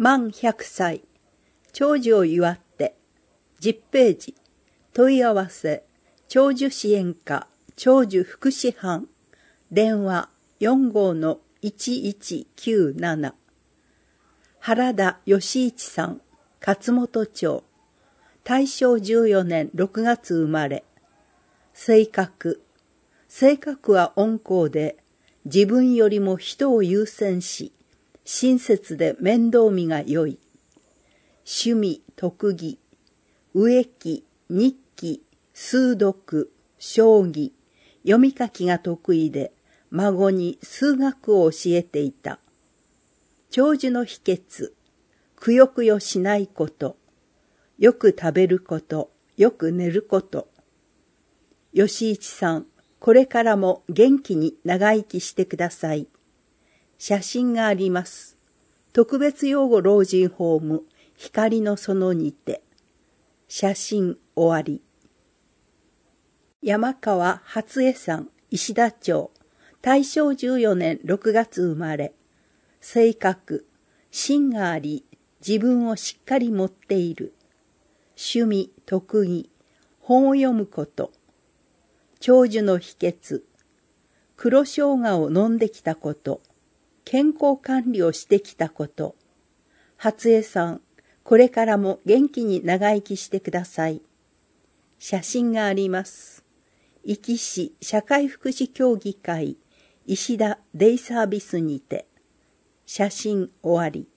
満100歳、長寿を祝って、10ページ、問い合わせ、長寿支援課、長寿福祉班、電話45-1197。原田義一さん、勝本町、大正14年6月生まれ。性格は温厚で、自分よりも人を優先し、親切で面倒見が良い。趣味・特技、植木、日記、数読、将棋、読み書きが得意で、孫に数学を教えていた。長寿の秘訣、くよくよしないこと、よく食べること、よく寝ること。吉一さん、これからも元気に長生きしてください。写真があります。特別養護老人ホーム、光の園にて。写真終わり。山川初江さん、石田町、大正14年6月生まれ。性格、芯があり、自分をしっかり持っている。趣味・特技、本を読むこと。長寿の秘訣、黒生姜を飲んできたこと。健康管理をしてきたこと。初江さん、これからも元気に長生きしてください。写真があります。壱岐市社会福祉協議会石田デイサービスにて。写真終わり。